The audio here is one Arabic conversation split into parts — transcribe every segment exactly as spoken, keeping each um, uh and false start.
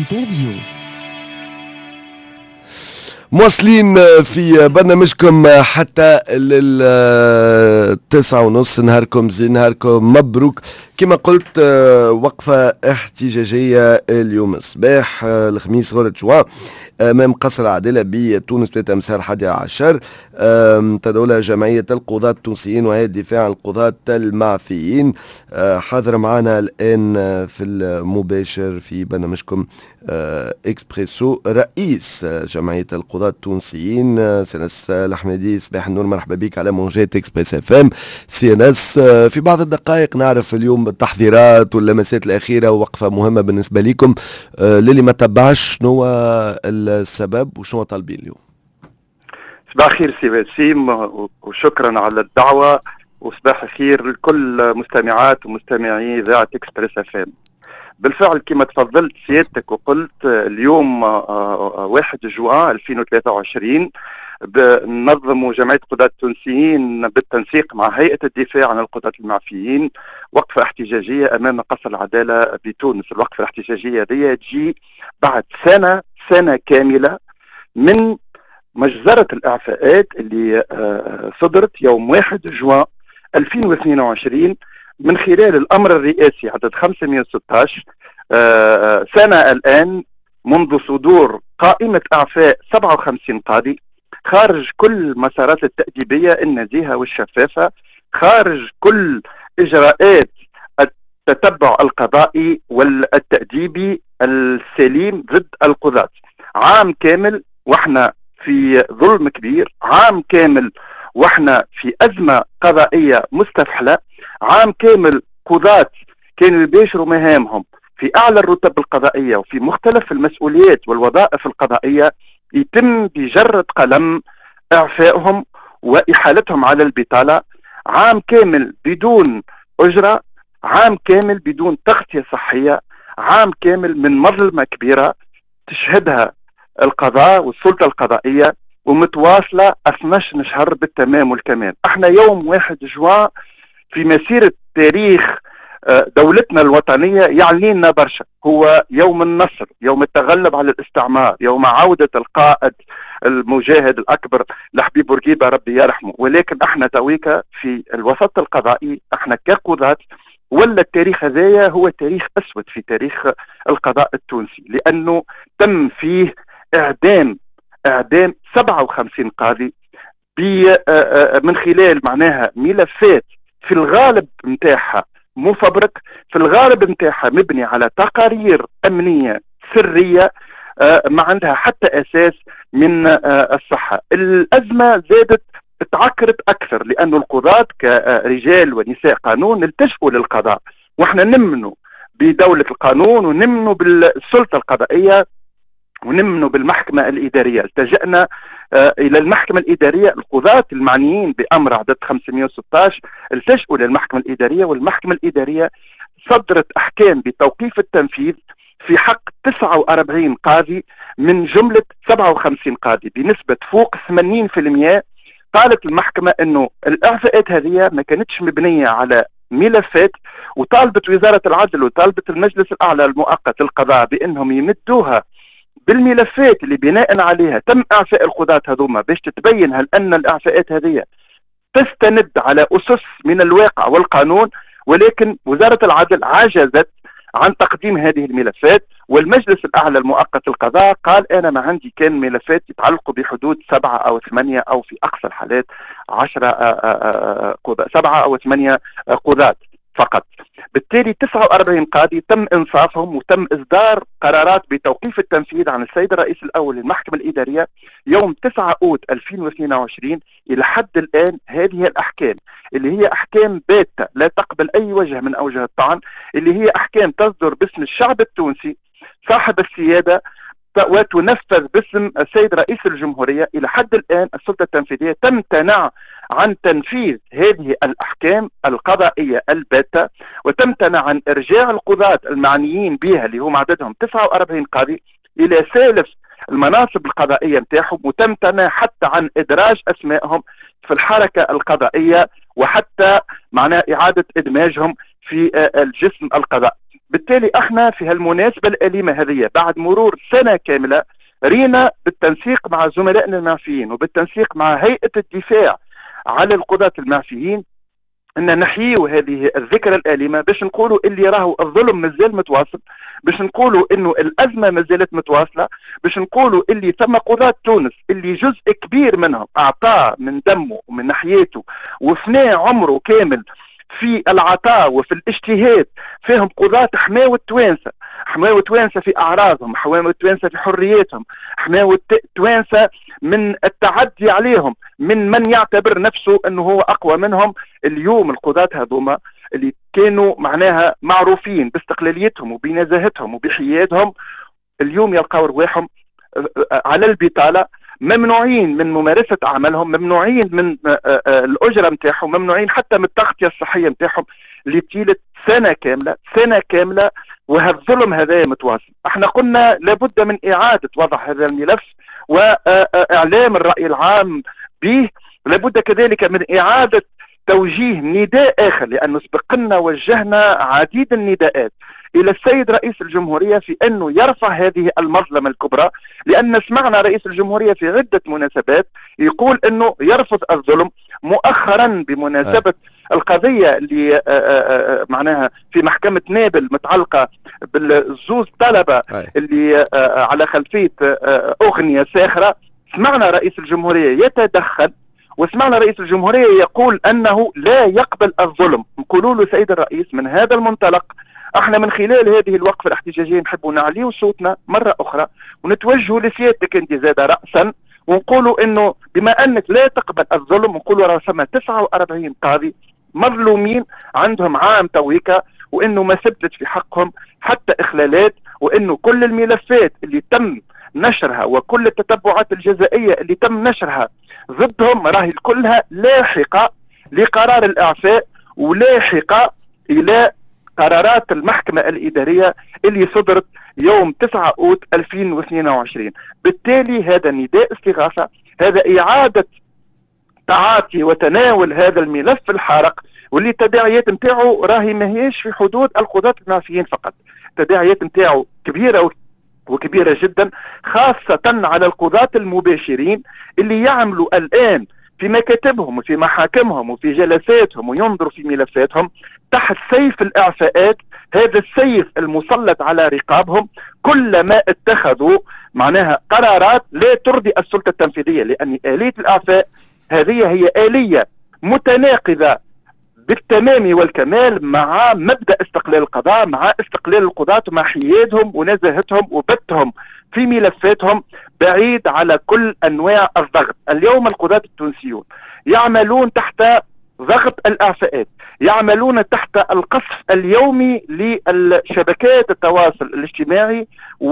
انترفيو. مواصلين في برنامجكم حتى للتسعة ونص. نهاركم زين، نهاركم مبروك. كما قلت وقفة احتجاجية اليوم الصباح الخميس غورة جوان أمام قصر العدالة بتونس ثلاثة مساء الحادي عشر. تدعو جمعية القضاة التونسيين وهيئة الدفاع عن القضاة المعفيين. حاضر معنا الآن في المباشر في برنامجكم إكسبريسو رئيس جمعية القضاة التونسيين سيناس الأحمدي. صباح النور، مرحبا بك على موجات إكسبريس اف ام. سيناس، في بعض الدقائق نعرف اليوم التحضيرات واللمسات الأخيرة، ووقفة مهمة بالنسبة لكم. للي ما تبعش شنو السبب وشنو طالبين اليوم؟ صباح خير سي باسيم، وشكرا على الدعوة، وصباح خير لكل مستمعات ومستمعي إذاعة إكسبريس اف ام. بالفعل كما تفضلت سيادتك وقلت اليوم واحد جوان ألفين وثلاثة وعشرين بنظم جمعية القضاة التونسيين بالتنسيق مع هيئة الدفاع عن القضاة المعفيين وقفة احتجاجية أمام قصر العدالة بتونس. الوقفة الاحتجاجية دي تجي بعد سنة سنة كاملة من مجزرة الإعفاءات اللي صدرت يوم واحد جوان ألفين واثنين وعشرين من خلال الأمر الرئاسي عدد خمسمئة وستة عشر. سنة الآن منذ صدور قائمة إعفاء سبعة وخمسين قاضي خارج كل المسارات التأديبية النزيهة والشفافة، خارج كل إجراءات التتبع القضائي والتأديبي السليم ضد القضاة. عام كامل وإحنا في ظلم كبير، عام كامل وإحنا في أزمة قضائية مستفحلة، عام كامل قضاة كانوا يباشروا مهامهم في أعلى الرتب القضائية وفي مختلف المسؤوليات والوظائف القضائية يتم بجرة قلم إعفائهم وإحالتهم على البطالة. عام كامل بدون أجرة، عام كامل بدون تغطية صحية، عام كامل من مظلمة كبيرة تشهدها القضاء والسلطة القضائية ومتواصلة اثني عشر شهر بالتمام والكمال. احنا يوم واحد جوان في مسيرة تاريخ دولتنا الوطنية يعني لنا برشا، هو يوم النصر، يوم التغلب على الاستعمار، يوم عودة القائد المجاهد الأكبر لحبيب بورقيبة ربي يرحمه. ولكن احنا تويكا في الوسط القضائي احنا كقضاة ولا التاريخ هذايا هو تاريخ أسود في تاريخ القضاء التونسي، لأنه تم فيه إعدام إعدام سبعة وخمسين قاضي من خلال معناها ملفات في الغالب متاعها مفبرك، في الغالب متاعها مبني على تقارير أمنية سرية ما عندها حتى أساس من الصحة. الأزمة زادت تعكرت أكثر لأن القضاة كرجال ونساء قانون التجئوا للقضاء، وإحنا نمنوا بدولة القانون ونمنوا بالسلطة القضائية ونمنوا بالمحكمة الإدارية. التجأنا آه إلى المحكمة الإدارية. القضاة المعنيين بأمر عدد خمسمئة وستة عشر التجأوا للمحكمة الإدارية، والمحكمة الإدارية صدرت أحكام بتوقيف التنفيذ في حق تسعة وأربعين قاضي من جملة سبعة وخمسين قاضي بنسبة فوق ثمانين بالمئة. قالت المحكمة أنه الإعفاءات هذه ما كانتش مبنية على ملفات، وطالبت وزارة العدل وطالبت المجلس الأعلى المؤقت للقضاء بأنهم يمدوها بالملفات اللي بناء عليها تم إعفاء القضاة هذوما باش تتبين هل أن الإعفاءات هذه تستند على أسس من الواقع والقانون. ولكن وزارة العدل عجزت عن تقديم هذه الملفات، والمجلس الأعلى المؤقت للقضاء قال أنا ما عندي كان ملفات يتعلقوا بحدود سبعة أو ثمانية أو في أقصى الحالات عشرة قضاة، سبعة أو ثمانية قضاة فقط. بالتالي تسعة وأربعين قاضي تم إنصافهم وتم إصدار قرارات بتوقيف التنفيذ عن السيد الرئيس الأول للمحكمة الإدارية يوم تسعة أوت ألفين واثنين وعشرين. إلى حد الآن هذه الأحكام اللي هي أحكام باتة لا تقبل أي وجه من أوجه الطعن، اللي هي أحكام تصدر باسم الشعب التونسي صاحب السيادة وتنفذ باسم السيد رئيس الجمهورية. إلى حد الآن السلطة التنفيذية تمتنع عن تنفيذ هذه الأحكام القضائية الباتة، وتمتنع عن إرجاع القضاة المعنيين بها اللي هم عددهم تسعة وأربعين قاضي إلى سالف المناصب القضائية نتاعهم، وتمتنع حتى عن إدراج أسمائهم في الحركة القضائية وحتى معناه إعادة إدماجهم في الجسم القضائي. بالتالي احنا في هالمناسبة الأليمة هذه بعد مرور سنة كاملة رينا بالتنسيق مع زملائنا المعفيين وبالتنسيق مع هيئة الدفاع على القضاة المعفيين ان نحييوا هذه الذكرى الآلمة باش نقولوا اللي راهو الظلم مازال متواصل، باش نقولوا انه الازمة مازالت متواصلة، باش نقولوا اللي ثم قضاة تونس اللي جزء كبير منهم اعطاه من دمه ومن ناحيته وفنى عمره كامل في العطاء وفي الاجتهاد، فيهم قضاة حماوة توانسة، حماوة توانسة في أعراضهم، حماوة توانسة في حرياتهم، حماوة توانسة من التعدي عليهم من من يعتبر نفسه أنه هو أقوى منهم. اليوم القضاة هذوما اللي كانوا معناها معروفين باستقلاليتهم وبنزاهتهم وبحيادهم اليوم يلقاو رواحهم على البطالة، ممنوعين من ممارسة أعمالهم، ممنوعين من الأجرة متاعهم، ممنوعين حتى من التغطية الصحية متاعهم لطيلة سنة كاملة سنة كاملة. وهالظلم هذا متواصل. احنا قلنا لابد من إعادة وضع هذا الملف وإعلام الرأي العام به، لابد كذلك من إعادة توجيه نداء آخر، لأنه سبقنا وجهنا عديد النداءات إلى السيد رئيس الجمهورية في أنه يرفع هذه المظلمة الكبرى، لأن سمعنا رئيس الجمهورية في عدة مناسبات يقول أنه يرفض الظلم. مؤخرا بمناسبة القضية اللي معناها في محكمة نابل متعلقة بالزوز طلبة اللي على خلفية أغنية ساخرة، سمعنا رئيس الجمهورية يتدخل، وسمعنا رئيس الجمهورية يقول أنه لا يقبل الظلم. نقولوا له سيد الرئيس من هذا المنطلق احنا من خلال هذه الوقفة الاحتجاجية نحبوا نعليوا صوتنا مرة أخرى ونتوجهوا لسيادتك أنت زاد رأسا، ونقولوا أنه بما أنك لا تقبل الظلم، ونقولوا راه ثم تسعة وأربعين قاضي مظلومين عندهم عام تويكا، وأنه ما ثبتت في حقهم حتى إخلالات، وأنه كل الملفات اللي تم نشرها وكل التتبعات الجزائية اللي تم نشرها ضدهم راهي كلها لاحقة لقرار الإعفاء ولاحقة إلى قرارات المحكمة الإدارية اللي صدرت يوم تسعة أوت ألفين واثنين وعشرين. بالتالي هذا نداء استغاثة، هذا إعادة تعاطي وتناول هذا الملف الحارق، واللي التداعيات نتاعو راهي ماهيش في حدود القضاة المعفيين فقط، التداعيات نتاعو كبيرة وكبيرة جدا، خاصة على القضاة المباشرين اللي يعملوا الآن في مكاتبهم وفي محاكمهم وفي جلساتهم وينظروا في ملفاتهم تحت سيف الإعفاءات، هذا السيف المسلط على رقابهم. كلما اتخذوا معناها قرارات لا ترضي السلطة التنفيذية، لأن آلية الإعفاء هذه هي آلية متناقضة بالتمام والكمال مع مبدأ استقلال القضاء، مع استقلال القضاة ومع حيادهم ونزاهتهم وبتهم في ملفاتهم بعيد على كل أنواع الضغط. اليوم القضاة التونسيون يعملون تحت ضغط الإعفاءات، يعملون تحت القصف اليومي للشبكات التواصل الاجتماعي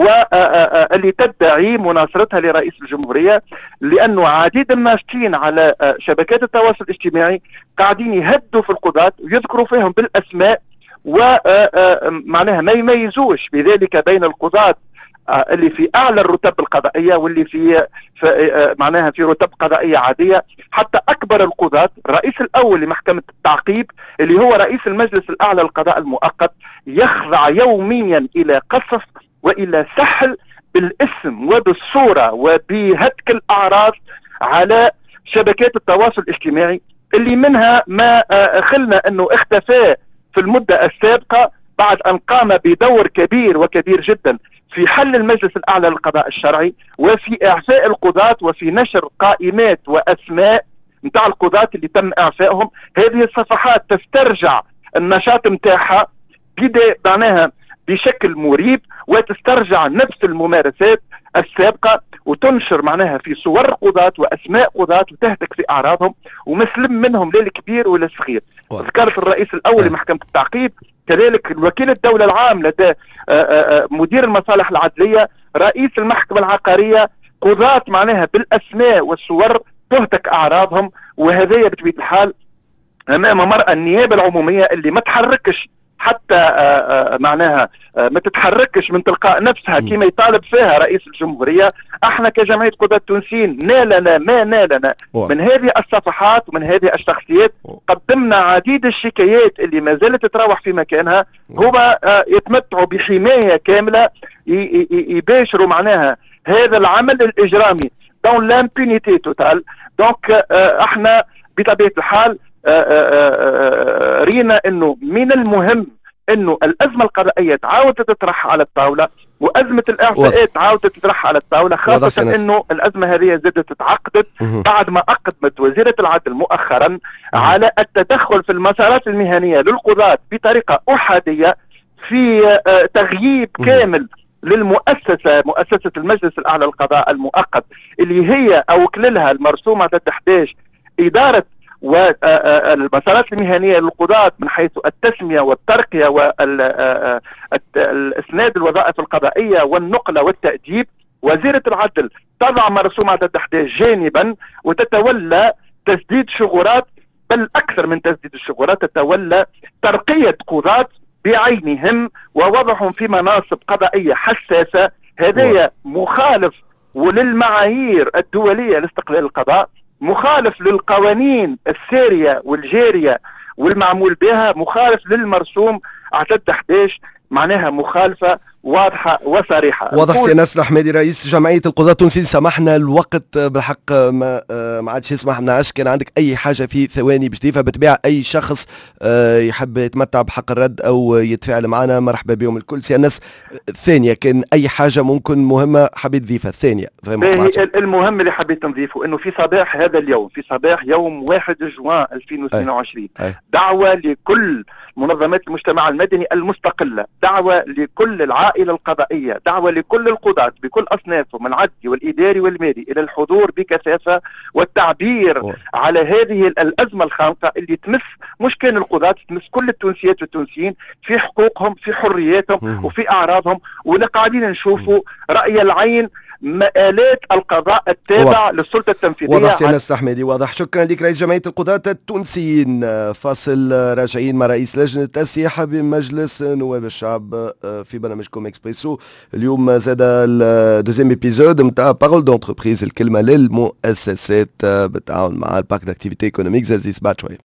واللي تدعي مناصرتها لرئيس الجمهورية، لأنه عديد الناشطين على شبكات التواصل الاجتماعي قاعدين يهدوا في القضاة ويذكروا فيهم بالأسماء، ومعناها ما يميزوش بذلك بين القضاة اللي في اعلى الرتب القضائيه واللي في, في معناها في رتب قضائيه عاديه. حتى اكبر القضاة الرئيس الاول لمحكمه التعقيب اللي هو رئيس المجلس الاعلى للقضاء المؤقت يخضع يوميا الى قصف والى سحل بالاسم وبالصوره وبهتك الاعراض على شبكات التواصل الاجتماعي، اللي منها ما خلنا انه اختفى في المده السابقه بعد ان قام بدور كبير وكبير جدا في حل المجلس الأعلى للقضاء الشرعي وفي إعفاء القضاة وفي نشر قائمات وأسماء متاع القضاة اللي تم إعفائهم. هذه الصفحات تسترجع النشاط متاعها معناها بشكل مريب، وتسترجع نفس الممارسات السابقة وتنشر معناها في صور قضاة وأسماء قضاة وتهتك في أعراضهم ومسلم منهم لا الكبير ولا الصغير. ذكرت الرئيس الأول لمحكمة التعقيب، كذلك الوكيل الدولة العام لدى مدير المصالح العدلية، رئيس المحكمة العقارية، قضاة معناها بالأسماء والصور تهتك أعراضهم. وهذا بطبيعة الحال أمام مرأى النيابة العمومية اللي ما تحركش حتى آآ آآ معناها آآ ما تتحركش من تلقاء نفسها كما يطالب فيها رئيس الجمهورية. احنا كجمعية قضاة التونسيين نالنا ما نالنا من هذه الصفحات ومن هذه الشخصيات. قدمنا عديد الشكايات اللي ما زالت تتراوح في مكانها. هما يتمتعوا بحماية كاملة، يباشروا معناها هذا العمل الإجرامي دون لامبونيتي توتال. دونك احنا بطبيعة الحال رينا انه من المهم انه الازمه القضائيه تعاودت تطرح على الطاوله، وازمه الاعفاءات تعاودت تطرح على الطاوله، خاصه انه الازمه هذه زادت تتعقدت بعد ما اقدمت وزيره العدل مؤخرا على التدخل في المسارات المهنيه للقضاة بطريقه احاديه في تغييب كامل للمؤسسة مؤسسة المجلس الأعلى للقضاء المؤقت اللي هي أوكللها المرسوم عدد أحد عشر إدارة والمسارات المهنية للقضاة من حيث التسمية والترقية والإسناد الوظائف القضائية والنقلة والتأديب. وزيرة العدل تضع مرسوم عدد أحد عشر جانبا وتتولى تسديد شغورات، بل أكثر من تسديد الشغورات تتولى ترقية قضاة بعينهم ووضعهم في مناصب قضائية حساسة. هذا مخالف وللمعايير الدولية لاستقلال القضاء، مخالف للقوانين السارية والجارية والمعمول بها، مخالف للمرسوم عدد أحد عشر، معناها مخالفة واضحة وصريحة. واضح سي ناصر الحمادي رئيس جمعية القضاة التونسيين. سامحنا الوقت بالحق ما ما عادش يسمح لناش. كان عندك أي حاجة في ثواني باش تضيفها بالطبيعة أي شخص يحب يتمتع بحق الرد أو يتفاعل معنا مرحبا بهم الكل. سي ناس الثانية كان أي حاجة ممكن مهمة حبيت تضيفها الثانية؟ المهم اللي حبيت نضيفه إنه في صباح هذا اليوم، في صباح يوم واحد جوان ألفين واثنين وعشرين، أي. أي. دعوة لكل منظمات المجتمع المدني المستقلة، دعوة لكل العائلة القضائية، دعوة لكل القضاة بكل أصنافهم العدلي والإداري والمالي إلى الحضور بكثافة والتعبير أوه. على هذه الأزمة الخانقة اللي تمس مش كان القضاة، تمس كل التونسيات والتونسيين في حقوقهم في حرياتهم مم. وفي أعراضهم. واللي قاعدين نشوفوا رأي العين مآلات القضاء التابع للسلطة التنفيذية. واضح سي ناصر الحمادي، واضح. شكرا لك رئيس جمعية القضاة التونسيين. فاصل راجعين مع رئيس لجنة السياحة بمجلس نواب الشعب في برنامجكم اكسبريسو. اليوم زاد الدوزيام ايبيزود نتاع بارول دونتربريز، الكلمة للمؤسسات بالتعاون مع البارك داكتيفيتي ايكونوميك زرزيس. بعد شوية